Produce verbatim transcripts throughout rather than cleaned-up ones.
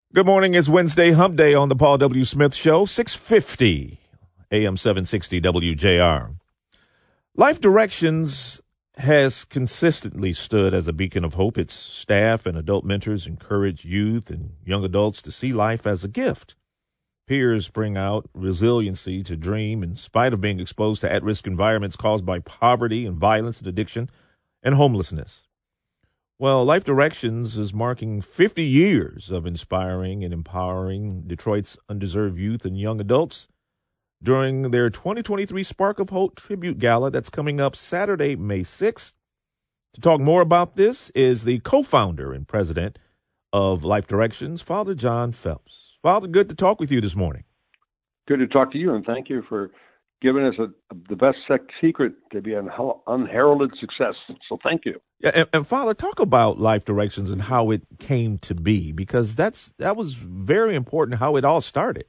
Good morning. It's Wednesday, Hump Day on the Paul W. Smith Show, six fifty A M seven sixty W J R. Life Directions has consistently stood as a beacon of hope. Its staff and adult mentors encourage youth and young adults to see life as a gift. Peers bring out resiliency to dream in spite of being exposed to at-risk environments caused by poverty and violence and addiction and homelessness. Well, Life Directions is marking fifty years of inspiring and empowering Detroit's undeserved youth and young adults during their twenty twenty-three Spark of Hope Tribute Gala that's coming up Saturday, May sixth. To talk more about this is the co-founder and president of Life Directions, Father John Phelps. Father, good to talk with you this morning. Good to talk to you, and thank you for giving us a, a, the best sec- secret to be an unheralded success. So thank you. Yeah, and, and Father, talk about Life Directions and how it came to be, because that's that was very important, how it all started.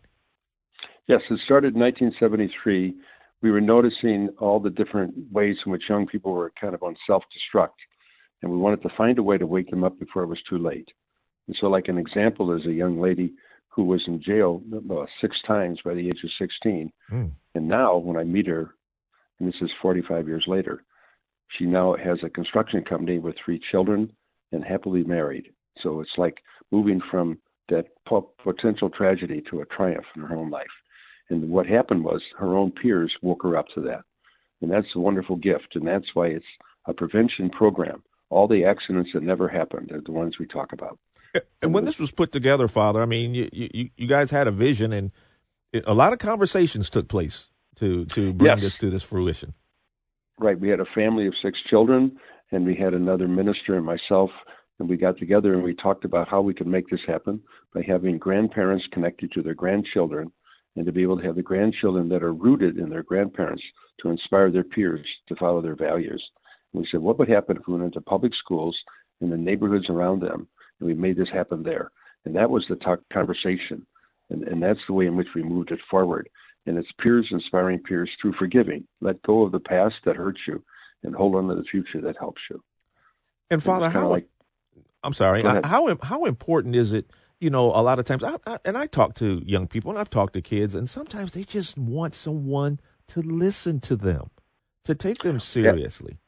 Yes, it started in nineteen seventy-three. We were noticing all the different ways in which young people were kind of on self-destruct, and we wanted to find a way to wake them up before it was too late. And so, like an example is a young lady who was in jail uh, six times by the age of sixteen. Mm. And now when I meet her, and this is forty-five years later, she now has a construction company with three children and happily married. So it's like moving from that po- potential tragedy to a triumph in her own life. And what happened was her own peers woke her up to that. And that's a wonderful gift. And that's why it's a prevention program. All the accidents that never happened are the ones we talk about. And when this was put together, Father, I mean, you you, you guys had a vision, and a lot of conversations took place to, to bring yes. this to this fruition. Right. We had a family of six children, and we had another minister and myself, and we got together and we talked about how we could make this happen by having grandparents connected to their grandchildren, and to be able to have the grandchildren that are rooted in their grandparents to inspire their peers to follow their values. And we said, what would happen if we went into public schools in the neighborhoods around them, and we made this happen there? And that was the talk conversation. And, and that's the way in which we moved it forward. And it's peers inspiring peers through forgiving. Let go of the past that hurts you and hold on to the future that helps you. And Father, and how, like, I'm sorry, how, how important is it, you know, a lot of times, I, I, and I talk to young people and I've talked to kids, and sometimes they just want someone to listen to them, to take them seriously.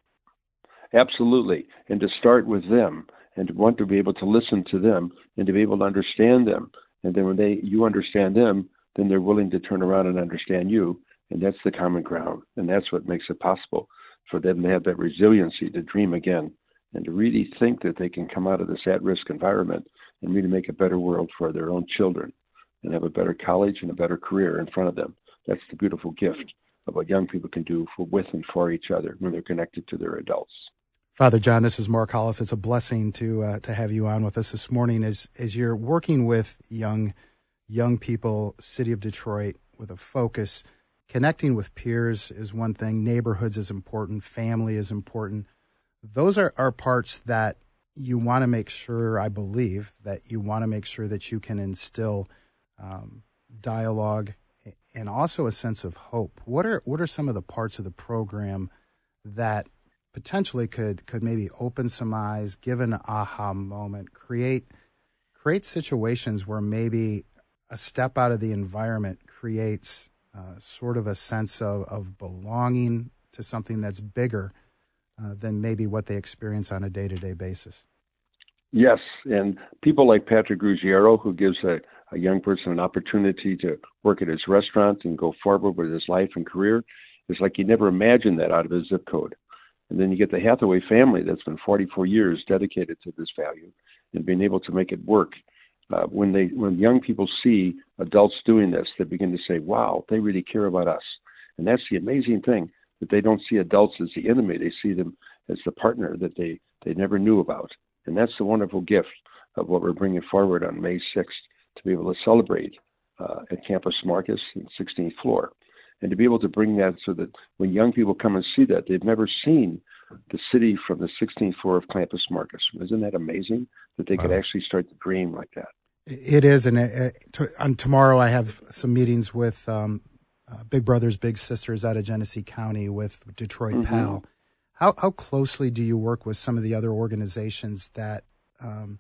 Absolutely. And to start with them, and to want to be able to listen to them and to be able to understand them. And then when they you understand them, then they're willing to turn around and understand you. And that's the common ground. And that's what makes it possible for them to have that resiliency to dream again and to really think that they can come out of this at-risk environment and really make a better world for their own children and have a better college and a better career in front of them. That's the beautiful gift of what young people can do for with and for each other when they're connected to their adults. Father John, this is Mark Hollis. It's a blessing to uh, to have you on with us this morning as as you're working with young young people, city of Detroit, with a focus. Connecting with peers is one thing. Neighborhoods is important. Family is important. Those are, are parts that you want to make sure, I believe, that you want to make sure that you can instill um, dialogue and also a sense of hope. What are what are some of the parts of the program that potentially could could maybe open some eyes, give an aha moment, create create situations where maybe a step out of the environment creates uh, sort of a sense of, of belonging to something that's bigger uh, than maybe what they experience on a day-to-day basis? Yes, and people like Patrick Ruggiero, who gives a, a young person an opportunity to work at his restaurant and go forward with his life and career, it's like he never imagined that out of his zip code. And then you get the Hathaway family that's been forty-four years dedicated to this value and being able to make it work. Uh, when they, when young people see adults doing this, they begin to say, wow, they really care about us. And that's the amazing thing, that they don't see adults as the enemy. They see them as the partner that they, they never knew about. And that's the wonderful gift of what we're bringing forward on May sixth to be able to celebrate uh, at Campus Marcus in sixteenth floor. And to be able to bring that so that when young people come and see that, they've never seen the city from the sixteenth floor of Campus Marcus. Isn't that amazing that they wow. could actually start to dream like that? It is. And it, to, on tomorrow I have some meetings with um, uh, Big Brothers, Big Sisters out of Genesee County with Detroit mm-hmm. PAL. How, how closely do you work with some of the other organizations that um,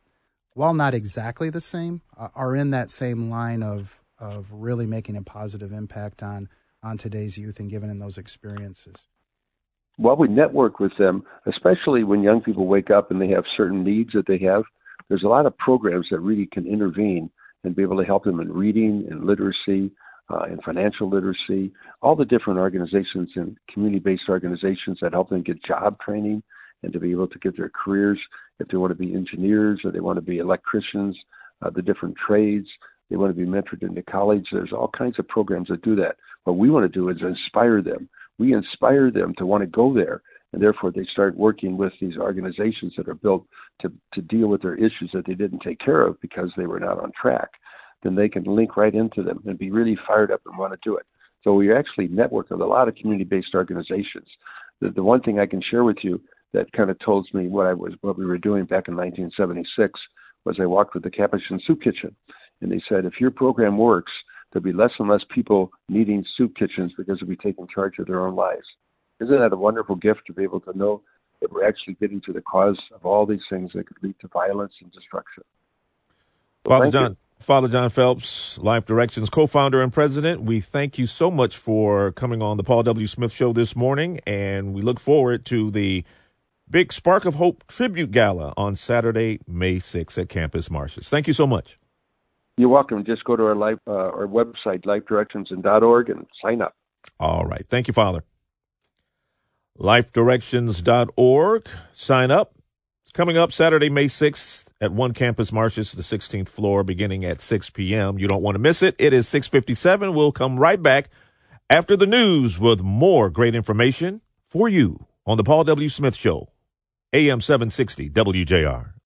while not exactly the same, uh, are in that same line of of really making a positive impact on on today's youth and giving them those experiences? Well, we network with them, especially when young people wake up and they have certain needs that they have. There's a lot of programs that really can intervene and be able to help them in reading and literacy, uh, and financial literacy, all the different organizations and community-based organizations that help them get job training and to be able to get their careers, if they want to be engineers or they want to be electricians, uh, the different trades, they want to be mentored into college. There's all kinds of programs that do that. What we want to do is inspire them. We inspire them to want to go there, and therefore they start working with these organizations that are built to, to deal with their issues that they didn't take care of because they were not on track. Then they can link right into them and be really fired up and want to do it. So we actually network with a lot of community-based organizations. The, the one thing I can share with you that kind of told me what I was, what we were doing back in nineteen seventy-six was I walked with the Capuchin Soup Kitchen, and they said, if your program works, there'll be less and less people needing soup kitchens because they'll be taking charge of their own lives. Isn't that a wonderful gift to be able to know that we're actually getting to the cause of all these things that could lead to violence and destruction? So Father John, you. Father John Phelps, Life Directions co-founder and president, we thank you so much for coming on the Paul W. Smith Show this morning, and we look forward to the big Spark of Hope Tribute Gala on Saturday, May sixth at Campus Martius. Thank you so much. You're welcome. Just go to our life, uh, our website, life directions dot org, and sign up. All right. Thank you, Father. life directions dot org. Sign up. It's coming up Saturday, May sixth at One Campus Martius, the sixteenth floor, beginning at six p.m. You don't want to miss it. It is six fifty-seven. We'll come right back after the news with more great information for you on the Paul W. Smith Show, A M seven sixty W J R.